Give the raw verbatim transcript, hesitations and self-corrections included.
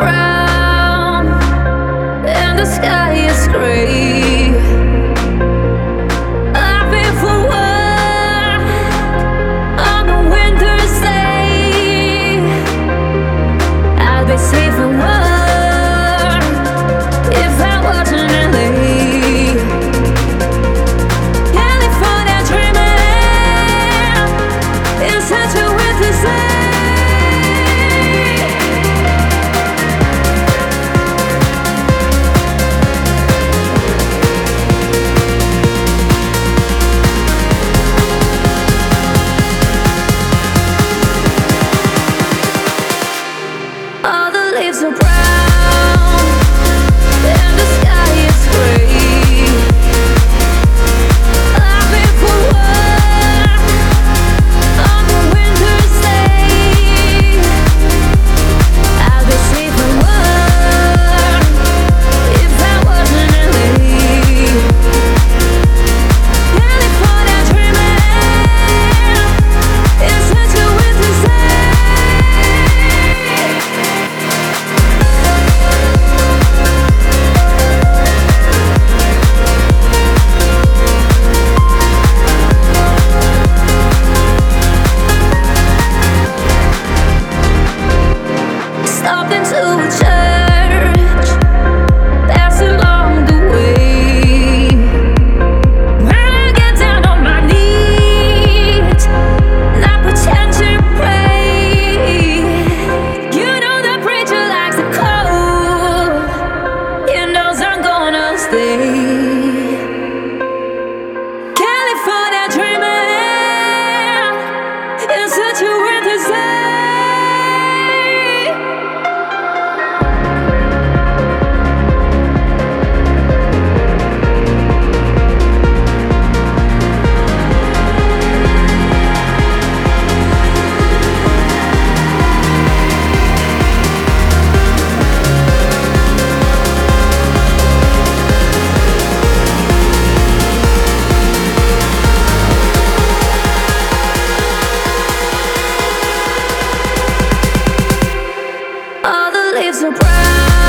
brown and the sky is gray. I've been for work on a winter's day. I'd be safe and warm if I wasn't in L A. California dreaming in such a winter's day. All the leaves are brown and the sky is gray. I've been for work on a winter's day. I'd be safe and warm if I wasn't in L A. California dreaming in such a winter's day. Stopped into a church, passed along the way. When I get down on my knees, not pretend to pray. You know the preacher likes the cold. He knows I'm gonna stay. California dreaming in such a winter's day. All the leaves are brown